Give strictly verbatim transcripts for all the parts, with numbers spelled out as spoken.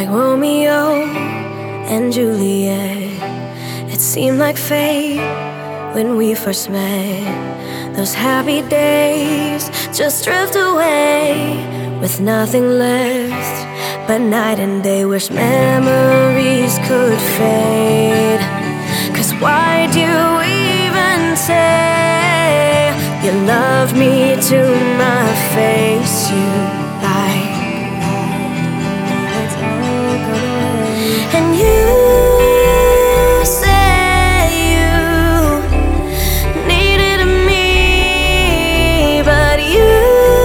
like Romeo and Juliet. It seemed like fate when we first met. Those happy days just drift away with nothing left but night and day. Wish memories could fade. Cause why'd you even say you love me to my face? You lied. And you say you needed me, but you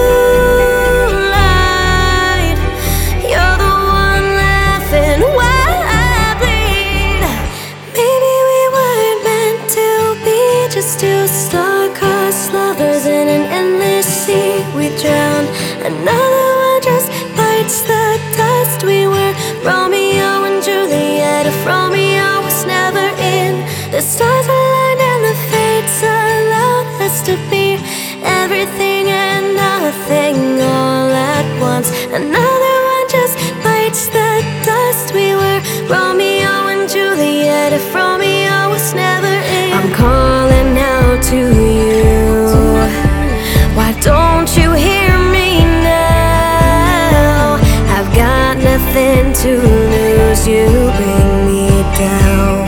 lied. You're the one laughing while I bleed. Maybe we weren't meant to be, just two star-crossed lovers in an endless sea. We drowned, another one just bites the dust. We were Romeo and Juliet. If Romeo was never in, the stars aligned and the fates allowed us to be everything and nothing all at once. Another one just bites the dust. We were Romeo and Juliet. If Romeo was never in, I'm calling out to you. Why don't you hear me now? I've got nothing to lose. You bring me down.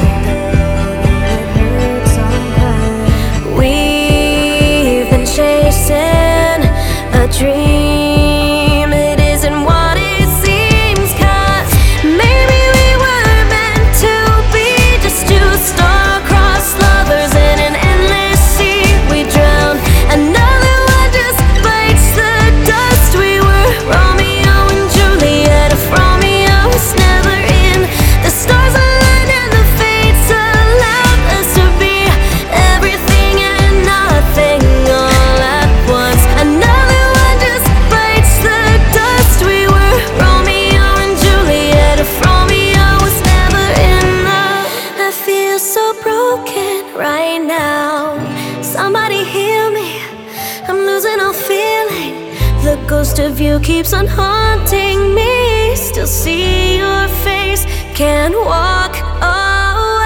We've been chasing a dream. It isn't what it seems. Cause maybe we were meant to be, just two star-crossed lovers in an endless sea. We drowned, another one just bites the dust. We were Romeo and Juliet. If Romeo was never in, the stars aligned and the fates allowed us to be everything and nothing all at once. Another one just bites the dust. We were Romeo and Juliet. If Romeo was never enough, I feel so broken right now. Somebody heal me, I'm losing all feeling. The ghost of you keeps on haunting me. Still see your face, can't walk away.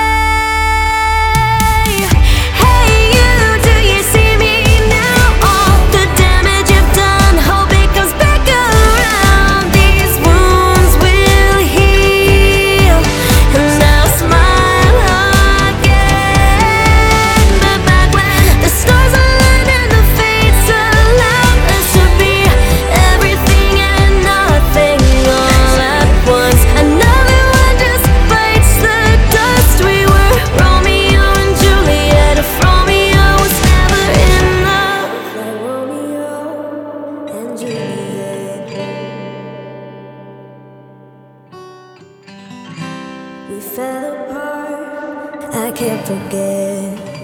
Hey you, do you see me now? All the damage you've done, hope it comes back around. These wounds will heal, and I'll smile again. But back when the stars aligned and the fates allowed us to be everything and nothing all at once. Another one just bites the dust. We were Romeo and Juliet. If Romeo was never enough, like Romeo and Juliet. We fell apart, I can't forget.